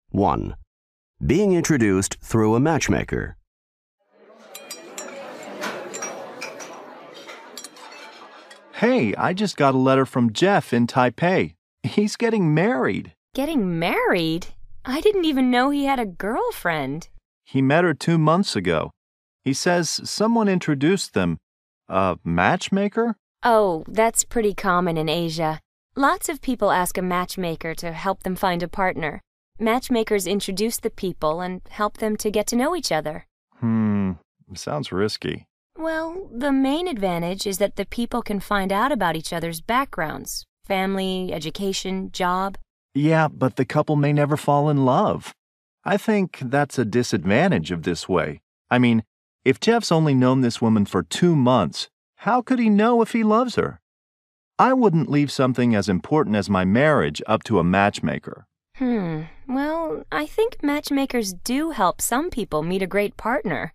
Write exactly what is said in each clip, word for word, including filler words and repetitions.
one. Being introduced through a matchmaker. Hey, I just got a letter from Jeff in Taipei. He's getting married. Getting married? I didn't even know he had a girlfriend. He met her two months ago. He says someone introduced them. A matchmaker? Oh, that's pretty common in Asia. Lots of people ask a matchmaker to help them find a partner. Matchmakers introduce the people and help them to get to know each other. Hmm, sounds risky. Well, the main advantage is that the people can find out about each other's backgrounds, family, education, job. Yeah, but the couple may never fall in love. I think that's a disadvantage of this way. I mean, if Jeff's only known this woman for two months, how could he know if he loves her? I wouldn't leave something as important as my marriage up to a matchmaker. Hmm, well, I think matchmakers do help some people meet a great partner.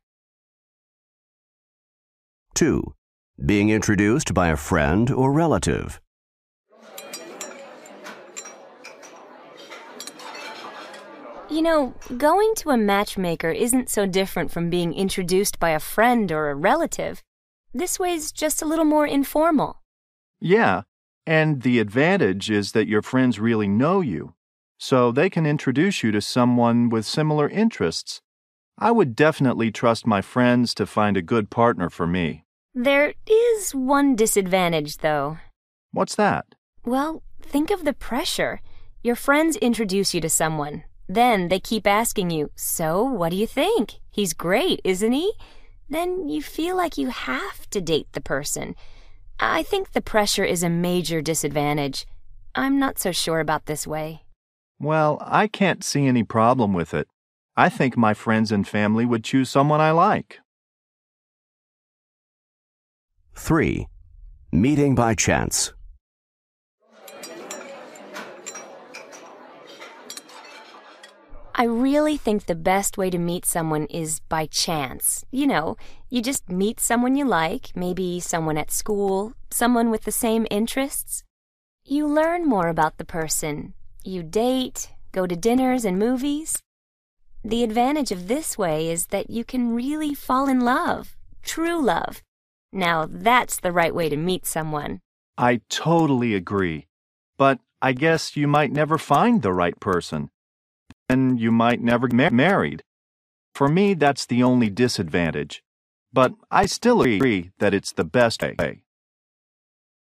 two. Being introduced by a friend or relative. You know, going to a matchmaker isn't so different from being introduced by a friend or a relative. This way's just a little more informal. Yeah, and the advantage is that your friends really know you, so they can introduce you to someone with similar interests. I would definitely trust my friends to find a good partner for me. There is one disadvantage, though. What's that? Well, think of the pressure. Your friends introduce you to someone. Then they keep asking you, so what do you think? He's great, isn't he? Then you feel like you have to date the person. I think the pressure is a major disadvantage. I'm not so sure about this way. Well, I can't see any problem with it. I think my friends and family would choose someone I like. three. Meeting by chance. I really think the best way to meet someone is by chance. You know, you just meet someone you like, maybe someone at school, someone with the same interests. You learn more about the person. You date, go to dinners and movies. The advantage of this way is that you can really fall in love, true love. Now that's the right way to meet someone. I totally agree. But I guess you might never find the right person. And you might never get married. For me, that's the only disadvantage. But I still agree that it's the best way.